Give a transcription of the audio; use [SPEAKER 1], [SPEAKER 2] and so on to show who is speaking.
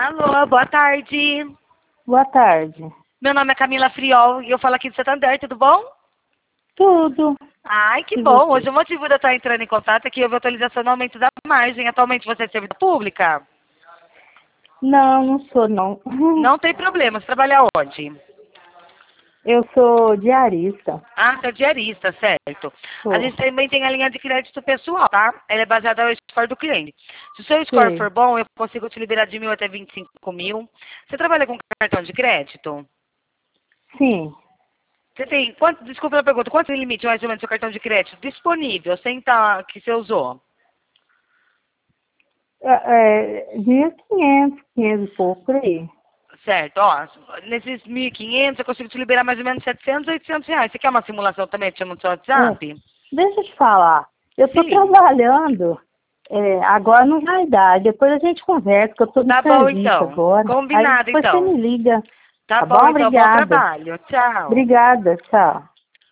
[SPEAKER 1] Alô, boa tarde.
[SPEAKER 2] Boa tarde.
[SPEAKER 1] Meu nome é Camila Friol e eu falo aqui de Santander, tudo bom?
[SPEAKER 2] Tudo.
[SPEAKER 1] Ai, que
[SPEAKER 2] E
[SPEAKER 1] bom.
[SPEAKER 2] você?
[SPEAKER 1] Hoje o motivo de eu estar entrando em contato é que houve atualização no aumento da margem. Atualmente você é servidora pública?
[SPEAKER 2] Não, não sou não.
[SPEAKER 1] Não tem problema. Você trabalha onde?
[SPEAKER 2] Eu sou diarista.
[SPEAKER 1] Ah, você é diarista, certo. A
[SPEAKER 2] Sou.
[SPEAKER 1] gente também tem a linha de crédito pessoal, tá? Ela é baseada no score do cliente. Se o seu score
[SPEAKER 2] Sei.
[SPEAKER 1] for bom, eu consigo te liberar de 1.000 até 25.000. Você trabalha com cartão de crédito?
[SPEAKER 2] Sim.
[SPEAKER 1] Você tem, desculpa a pergunta, quanto é o limite mais ou menos do seu cartão de crédito disponível, sem estar que você usou?
[SPEAKER 2] 1.500, 500 e pouco por aí.
[SPEAKER 1] Certo, ó, nesses 1.500 eu consigo te liberar mais ou menos 700, 800 reais. Você quer uma simulação também? Te chamo no seu
[SPEAKER 2] É.
[SPEAKER 1] WhatsApp?
[SPEAKER 2] Deixa eu te falar. Eu estou
[SPEAKER 1] Sim.
[SPEAKER 2] trabalhando. Agora não vai dar. Depois a gente conversa, que eu estou no
[SPEAKER 1] Tá bom
[SPEAKER 2] serviço
[SPEAKER 1] então.
[SPEAKER 2] agora. Aí
[SPEAKER 1] Combinado
[SPEAKER 2] depois você
[SPEAKER 1] então.
[SPEAKER 2] me liga.
[SPEAKER 1] Tá
[SPEAKER 2] Tá
[SPEAKER 1] bom
[SPEAKER 2] bom?
[SPEAKER 1] então, bom
[SPEAKER 2] Obrigada.
[SPEAKER 1] trabalho. Tchau.
[SPEAKER 2] Obrigada. Tchau.